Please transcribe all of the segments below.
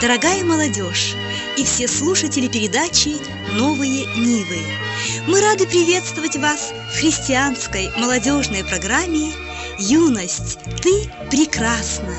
дорогая молодежь и все слушатели передачи «Новые Нивы». Мы рады приветствовать вас в христианской молодежной программе «Юность, ты прекрасна».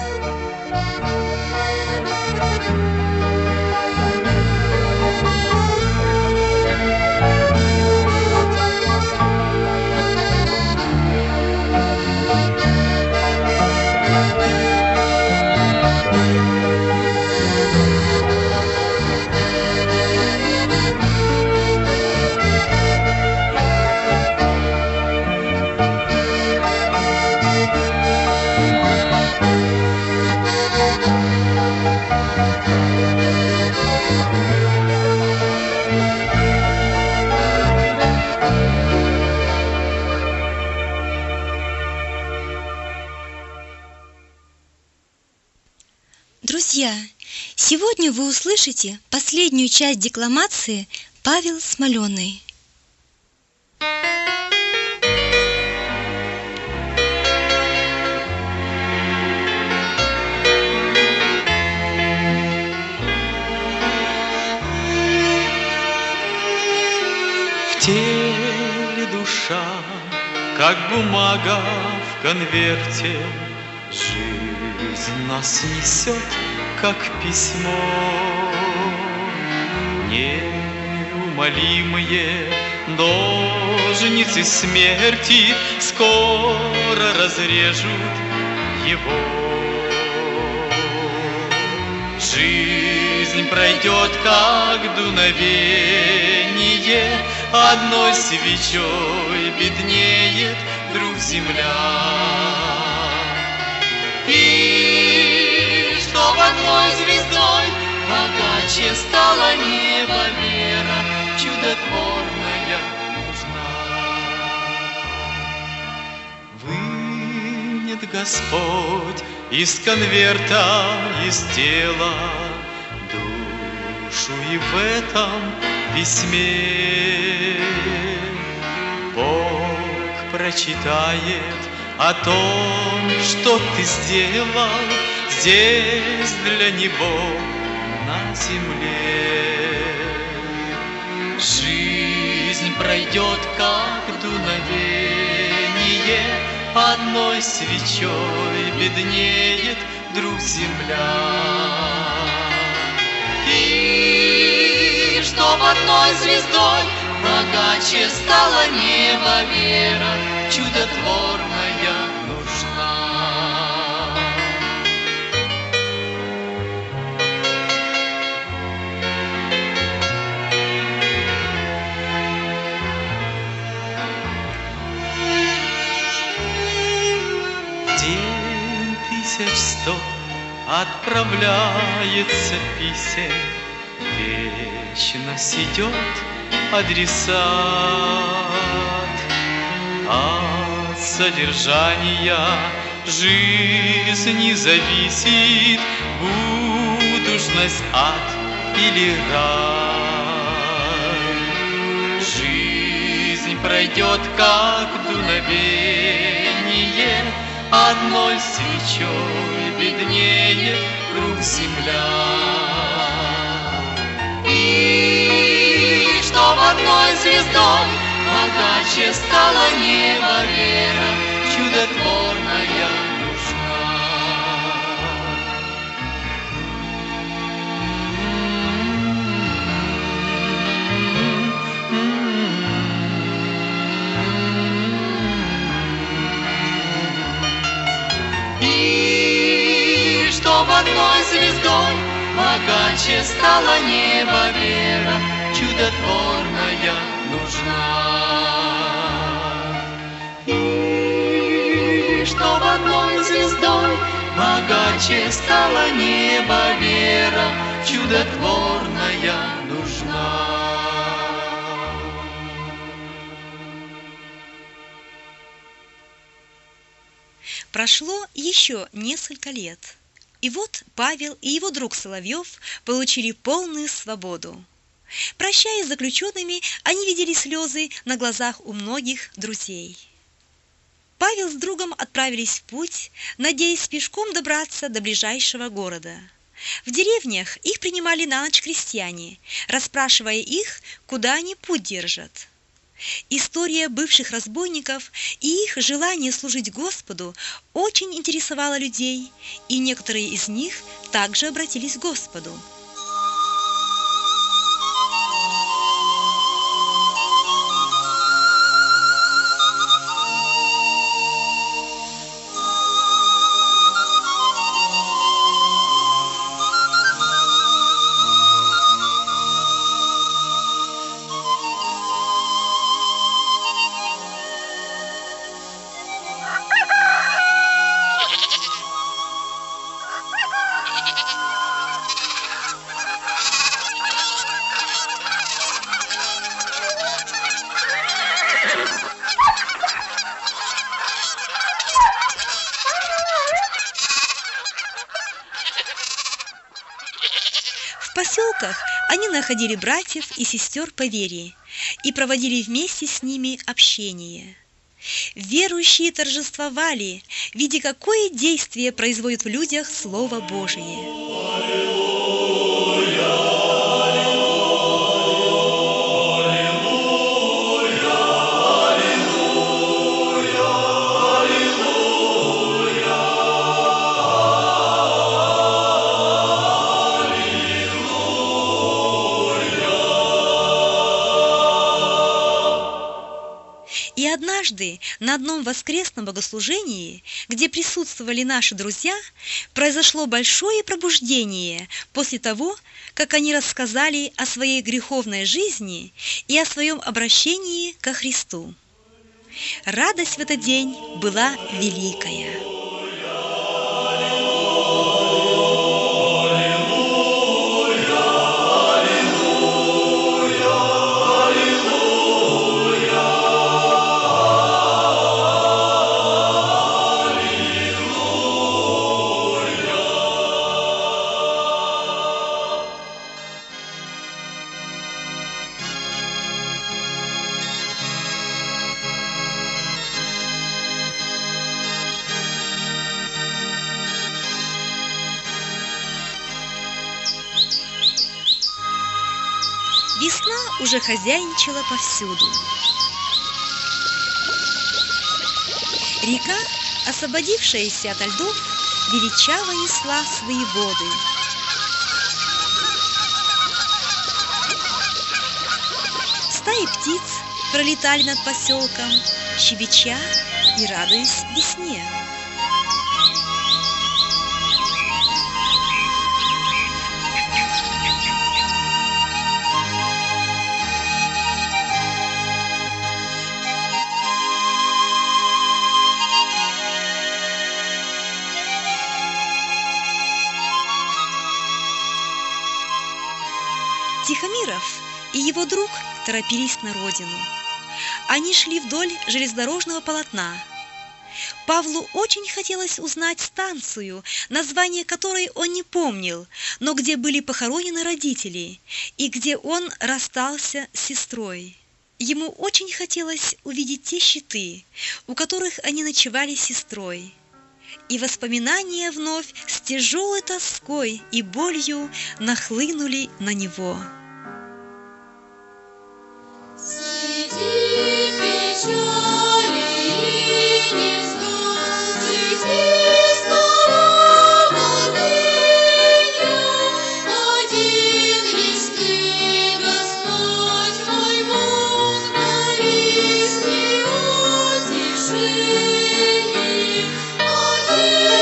Друзья, сегодня вы услышите последнюю часть декламации Павел Смоленый. В теле душа, как бумага в конверте, жизнь нас несет, как письмо. Неумолимые ножницы смерти скоро разрежут его. Жизнь пройдет, как дуновение, одной свечой беднеет вдруг земля. И чтоб одной звездой богаче стала небо, вера чудотворная нужна. Вынет Господь из конверта, из тела душу, и в этом письме Бог прочитает о том, что ты сделал здесь для Него на земле. Жизнь пройдет, как дуновение, одной свечой беднеет вдруг земля. И чтоб одной звездой богаче стала небо, вера чудотворная нужна. День 1100 отправляется писем, вечность идет адресат. От содержания жизни зависит будущность, ад или рай. Жизнь пройдет, как дуновение, одной свечой беднеет круг земля. И чтоб одной звездой богаче стала небо, вера чудотворная нужна. И чтоб одной звездой богаче стала небо, вера чудотворная нужна. И чтоб одной звездой богаче стала небо, вера чудотворная нужна. Прошло еще несколько лет, и вот Павел и его друг Соловьев получили полную свободу. Прощаясь с заключенными, они видели слезы на глазах у многих друзей. Павел с другом отправились в путь, надеясь пешком добраться до ближайшего города. В деревнях их принимали на ночь крестьяне, расспрашивая их, куда они путь держат. История бывших разбойников и их желание служить Господу очень интересовала людей, и некоторые из них также обратились к Господу. В поселках они находили братьев и сестер по вере и проводили вместе с ними общение. Верующие торжествовали, видя, какое действие производит в людях Слово Божие. И однажды на одном воскресном богослужении, где присутствовали наши друзья, произошло большое пробуждение после того, как они рассказали о своей греховной жизни и о своем обращении ко Христу. Радость в этот день была великая. Весна уже хозяйничала повсюду. Река, освободившаяся ото льдов, величаво несла свои воды. Стаи птиц пролетали над поселком, щебеча и радуясь весне. Тихомиров и его друг торопились на родину. Они шли вдоль железнодорожного полотна. Павлу очень хотелось узнать станцию, название которой он не помнил, но где были похоронены родители и где он расстался с сестрой. Ему очень хотелось увидеть те щиты, у которых они ночевали с сестрой. И воспоминания вновь с тяжелой тоской и болью нахлынули на него.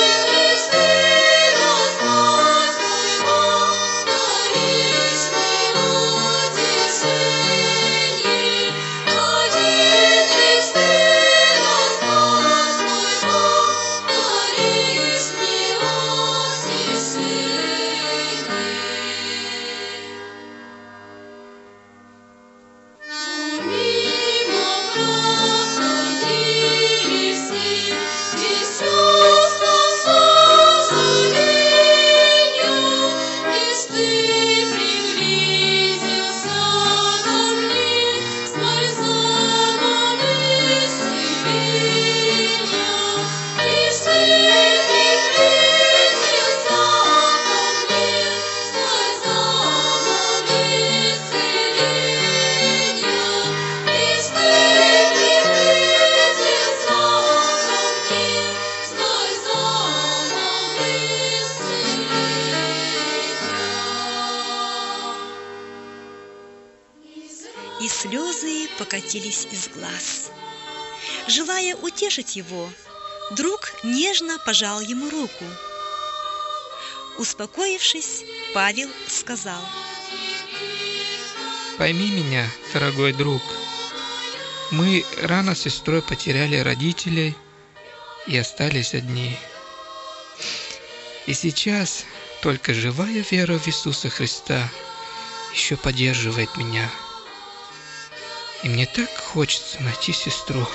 Thank you. и слезы покатились из глаз. Желая утешить его, друг нежно пожал ему руку. Успокоившись, Павел сказал: «Пойми меня, дорогой друг, мы рано с сестрой потеряли родителей и остались одни. И сейчас только живая вера в Иисуса Христа еще поддерживает меня. И мне так хочется найти сестру».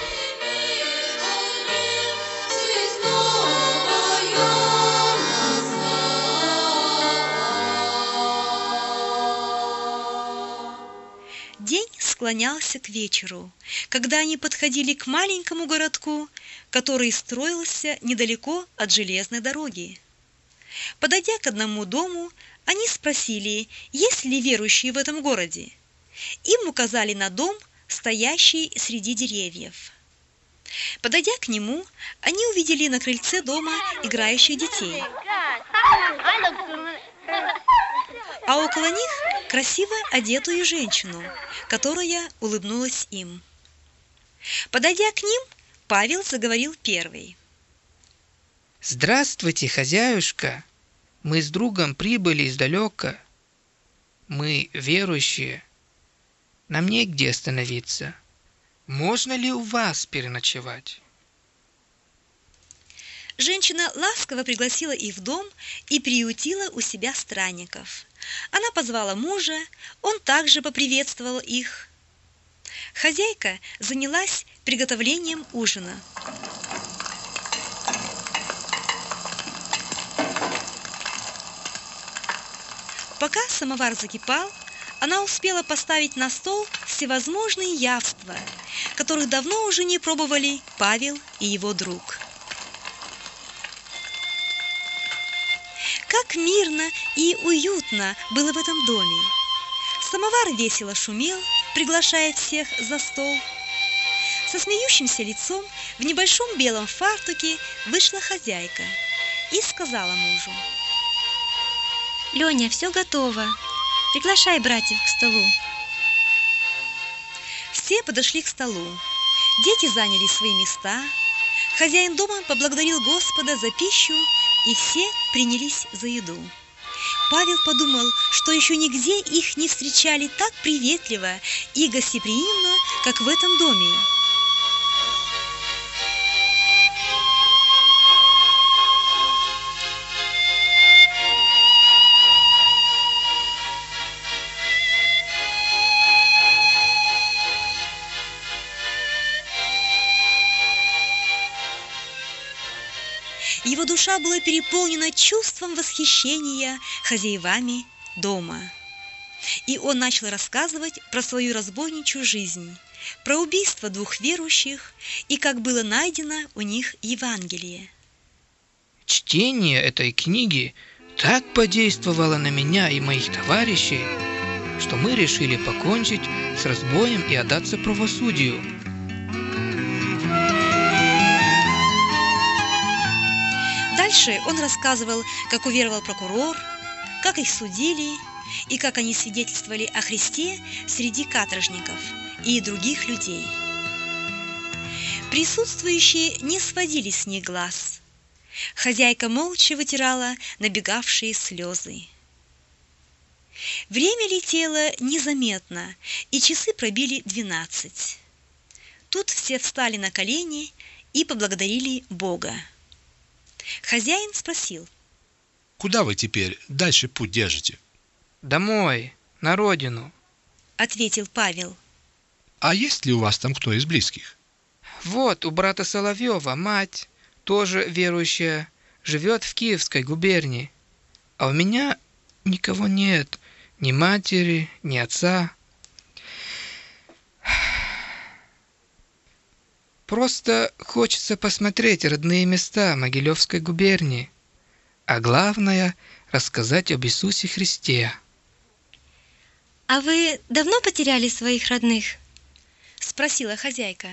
День склонялся к вечеру, когда они подходили к маленькому городку, который строился недалеко от железной дороги. Подойдя к одному дому, они спросили, есть ли верующие в этом городе. Им указали на дом, стоящий среди деревьев. Подойдя к нему, они увидели на крыльце дома играющих детей, а около них красиво одетую женщину, которая улыбнулась им. Подойдя к ним, Павел заговорил первый. «Здравствуйте, хозяюшка! Мы с другом прибыли издалека. Мы верующие. Нам негде остановиться. Можно ли у вас переночевать?» Женщина ласково пригласила их в дом и приютила у себя странников. Она позвала мужа, он также поприветствовал их. Хозяйка занялась приготовлением ужина. Пока самовар закипал, она успела поставить на стол всевозможные явства, которых давно уже не пробовали Павел и его друг. Как мирно и уютно было в этом доме. Самовар весело шумел, приглашая всех за стол. Со смеющимся лицом в небольшом белом фартуке вышла хозяйка и сказала мужу: «Леня, все готово. Приглашай братьев к столу». Все подошли к столу. Дети заняли свои места. Хозяин дома поблагодарил Господа за пищу, и все принялись за еду. Павел подумал, что еще нигде их не встречали так приветливо и гостеприимно, как в этом доме. Его душа была переполнена чувством восхищения хозяевами дома. И он начал рассказывать про свою разбойничью жизнь, про убийство двух верующих и как было найдено у них Евангелие. Чтение этой книги так подействовало на меня и моих товарищей, что мы решили покончить с разбоем и отдаться правосудию. Дальше он рассказывал, как уверовал прокурор, как их судили и как они свидетельствовали о Христе среди каторжников и других людей. Присутствующие не сводили с них глаз. Хозяйка молча вытирала набегавшие слезы. Время летело незаметно, и часы пробили 12. Тут все встали на колени и поблагодарили Бога. Хозяин спросил: «Куда вы теперь дальше путь держите?» «Домой, на родину», — ответил Павел. «А есть ли у вас там кто из близких?» «Вот у брата Соловьева мать, тоже верующая, живет в Киевской губернии. А у меня никого нет, ни матери, ни отца. Просто хочется посмотреть родные места Могилевской губернии, а главное – рассказать об Иисусе Христе». «А вы давно потеряли своих родных?» — спросила хозяйка.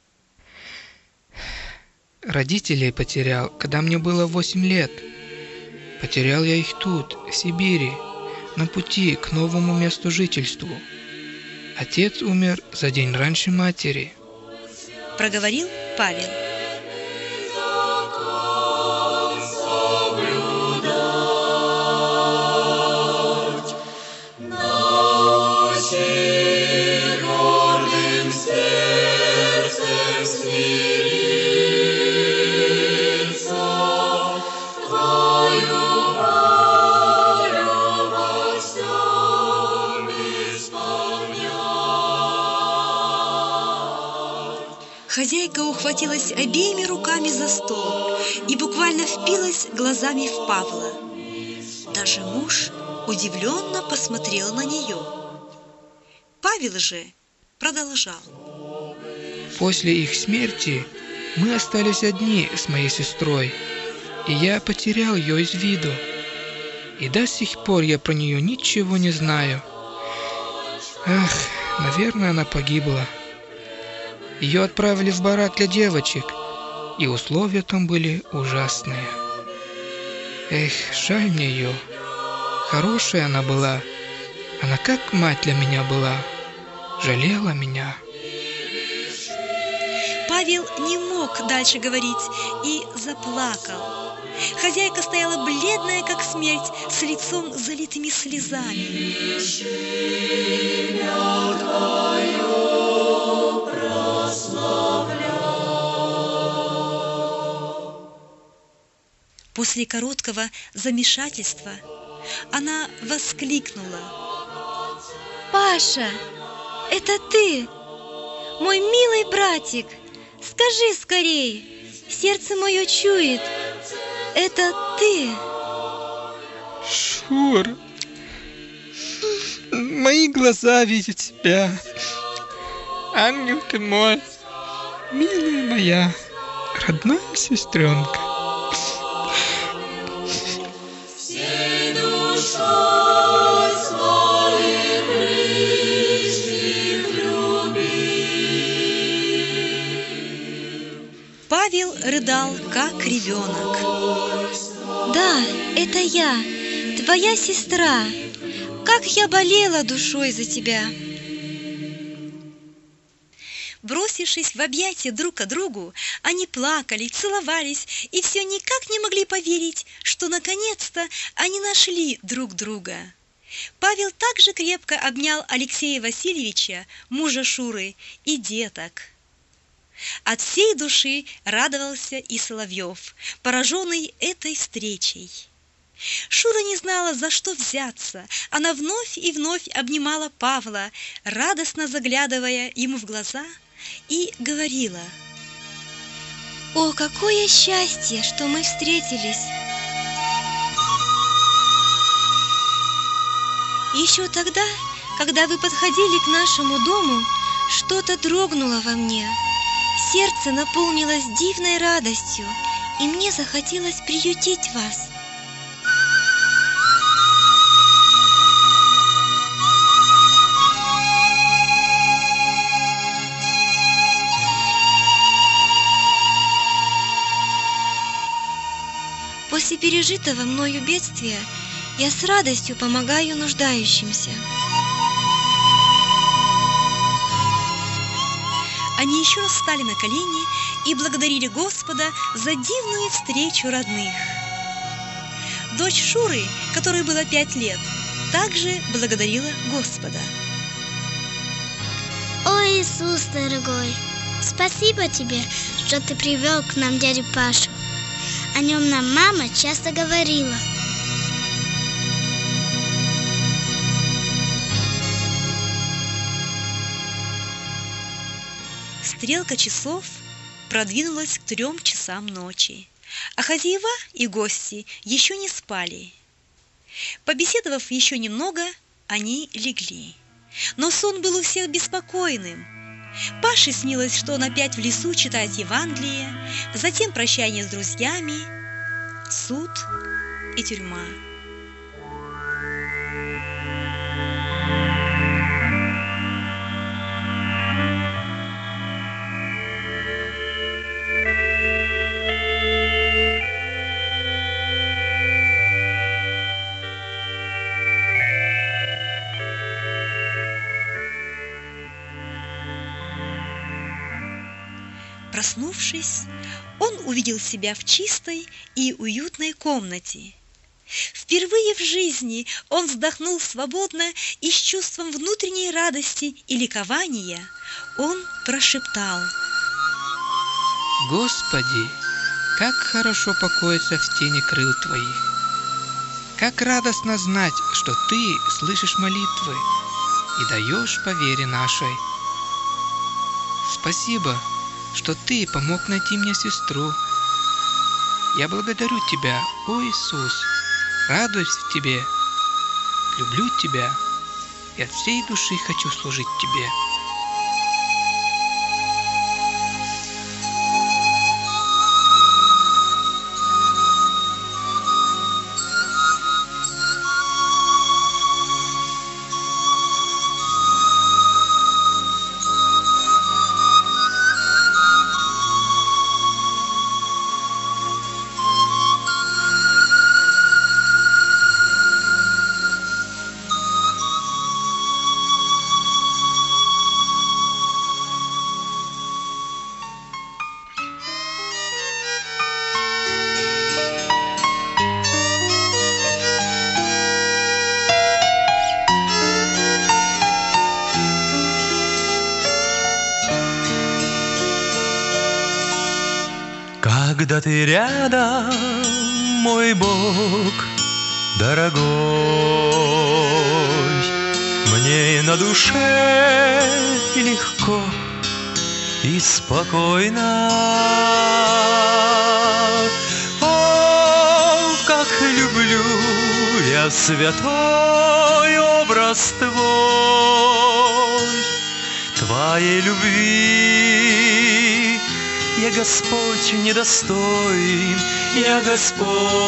«Родителей потерял, когда мне было 8 лет. Потерял я их тут, в Сибири, на пути к новому месту жительству. Отец умер за день раньше матери. проговорил Павел. Хозяйка ухватилась обеими руками за стол и буквально впилась глазами в Павла. Даже муж удивленно посмотрел на нее. Павел же продолжал. После их смерти мы остались одни с моей сестрой, и я потерял ее из виду. И до сих пор я про нее ничего не знаю. Ах, наверное, она погибла. Ее отправили в барак для девочек, и условия там были ужасные. Эх, жаль мне ее. Хорошая она была. Она как мать для меня была. Жалела меня. Павел не мог дальше говорить и заплакал. Хозяйка стояла бледная, как смерть, с лицом залитыми слезами. После короткого замешательства она воскликнула. Паша, это ты, мой милый братик. Скажи скорей, сердце мое чует. Это ты. Шура, мои глаза видят тебя. Ангел ты мой, милая моя, родная сестренка. Павел рыдал, как ребенок. Да, это я, твоя сестра. Как я болела душой за тебя. Бросившись в объятия друг к другу, они плакали, целовались и все никак не могли поверить, что наконец-то они нашли друг друга. Павел также крепко обнял Алексея Васильевича, мужа Шуры, и деток. От всей души радовался и Соловьев, пораженный этой встречей. Шура не знала, за что взяться. Она вновь и вновь обнимала Павла, радостно заглядывая ему в глаза, и говорила: О, какое счастье, что мы встретились! Еще тогда, когда вы подходили к нашему дому, что-то дрогнуло во мне. Сердце наполнилось дивной радостью, и мне захотелось приютить вас. После пережитого мною бедствия я с радостью помогаю нуждающимся. Они еще раз встали на колени и благодарили Господа за дивную встречу родных. Дочь Шуры, которой было 5 лет, также благодарила Господа. О, Иисус, дорогой, спасибо тебе, что ты привел к нам дядю Пашу. О нем нам мама часто говорила. Стрелка часов продвинулась к 3 часам ночи, а хозяева и гости еще не спали. Побеседовав еще немного, они легли. Но сон был у всех беспокойным. Паше снилось, что он опять в лесу читает Евангелие, затем прощание с друзьями, суд и тюрьма. Проснувшись, он увидел себя в чистой и уютной комнате. Впервые в жизни он вздохнул свободно и с чувством внутренней радости и ликования он прошептал: Господи, как хорошо покоиться в тени крыл Твоих! Как радостно знать, что Ты слышишь молитвы и даешь по вере нашей. Спасибо, что Ты помог найти мне сестру. Я благодарю Тебя, о Иисус, радуюсь в Тебе, люблю Тебя и от всей души хочу служить Тебе. Когда ты рядом, мой Бог дорогой, мне на душе легко и спокойно. О, как люблю я святой образ Твой, Твоей любви. Я, Господь, недостоин, я, Господь,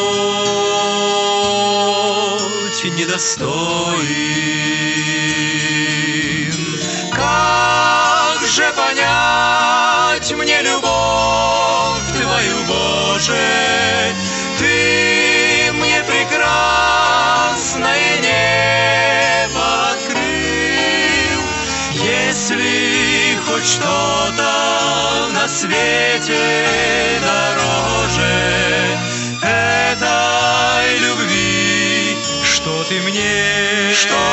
недостоин. Как же понять мне любовь Твою, Боже? Ты мне прекрасное небо открыл. Если хоть что-то на свете дороже этой любви, что ты мне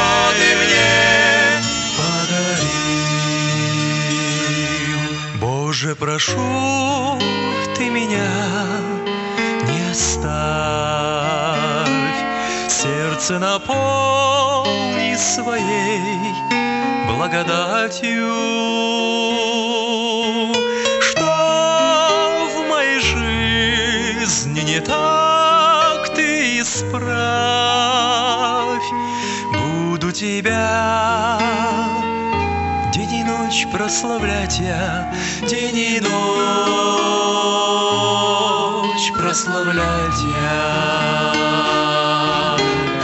подарил. Боже, прошу, ты меня не оставь, сердце наполни своей благодатью. Не так ты исправь. Буду тебя день и ночь прославлять я, день и ночь прославлять я.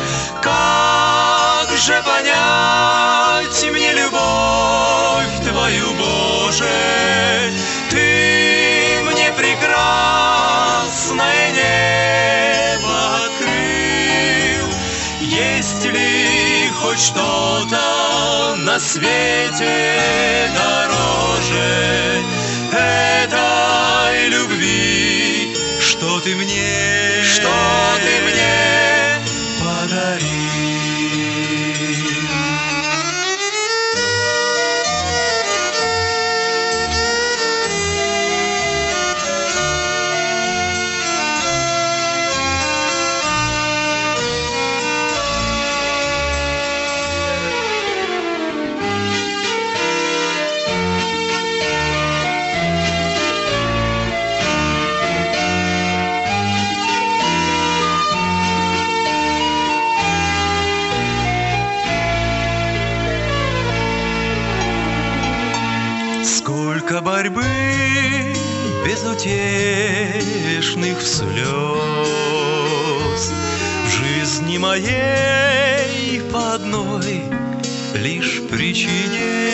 Как же понять мне любовь Твою, Боже? Ты мне прекрасное небо открыл. Есть ли хоть что-то на свете дороже этой любви, что ты мне подарил? Сколько борьбы безутешных слез в жизни моей по одной лишь причине.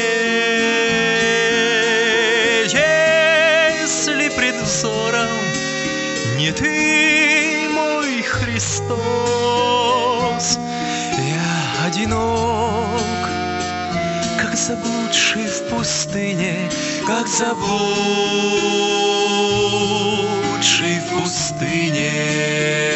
Если пред взором не ты, мой Христос, я одинок, как заблудший в пустыне, как заблудший в пустыне.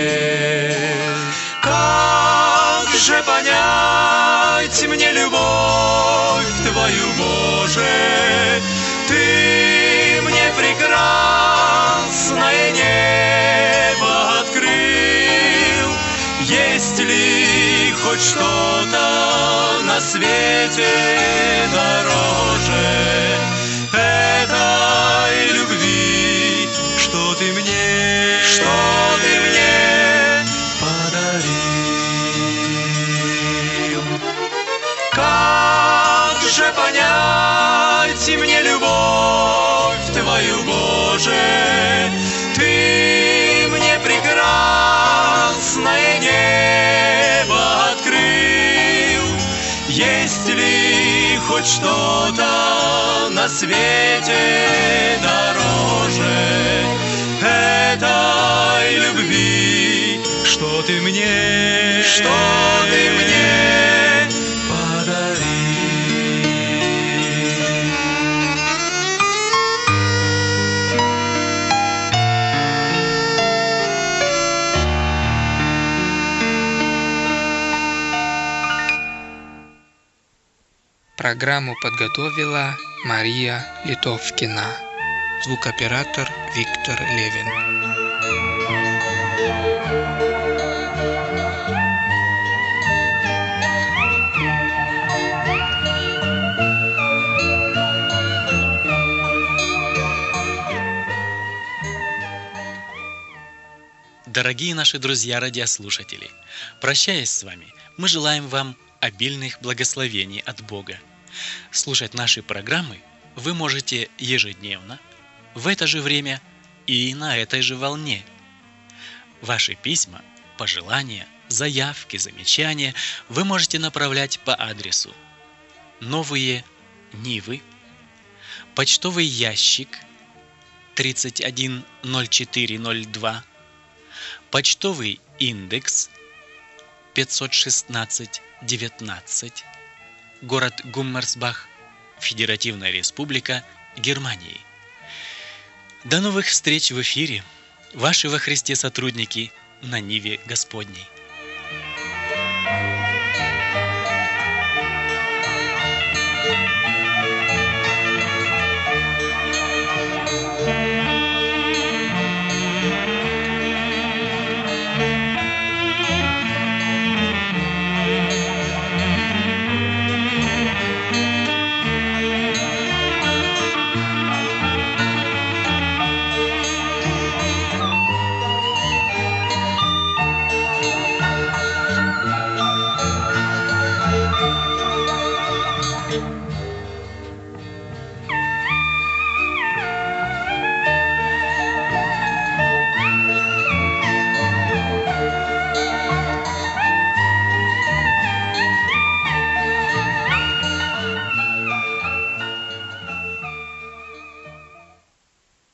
Как же понять мне любовь Твою, Боже? Ты мне прекрасное небо открыл. Есть ли хоть что-то на свете дороже этой любви, что ты мне подарил? Как же понять мне любовь Твою, Боже? Ты мне прекрасное небо открыл. Есть ли хоть что-то на свете дороже этой любви, что ты мне подарил? Программу подготовила Мария Литовкина. Звукооператор Виктор Левин. Дорогие наши друзья-радиослушатели, прощаясь с вами, мы желаем вам обильных благословений от Бога. Слушать наши программы вы можете ежедневно, в это же время и на этой же волне. Ваши письма, пожелания, заявки, замечания вы можете направлять по адресу Новые Нивы, почтовый ящик 310402, почтовый индекс 516-19, город Гуммерсбах, Федеративная Республика Германии. До новых встреч в эфире, ваши во Христе сотрудники на Ниве Господней.